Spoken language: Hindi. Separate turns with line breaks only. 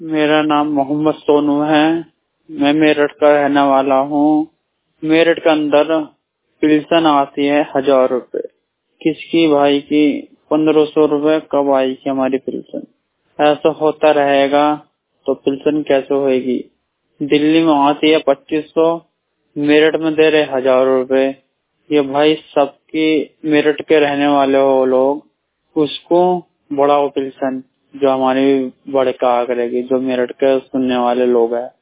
मेरा नाम मोहम्मद सोनू है। मैं मेरठ का रहने वाला हूँ। मेरठ के अंदर पेंशन आती है 1000 रुपए। किसकी भाई की 1500 रुपए कब आएगी हमारी पेंशन? ऐसा होता रहेगा तो पेंशन कैसे होएगी? दिल्ली में आती है 2500, मेरठ में दे रहे 1000 रुपए। ये भाई सबकी मेरठ के रहने वाले हो लोग, उसको बढ़ाओ पेंशन जो हमारी बढ़ कहा करेगी, जो मेरठ के सुनने वाले लोग हैं।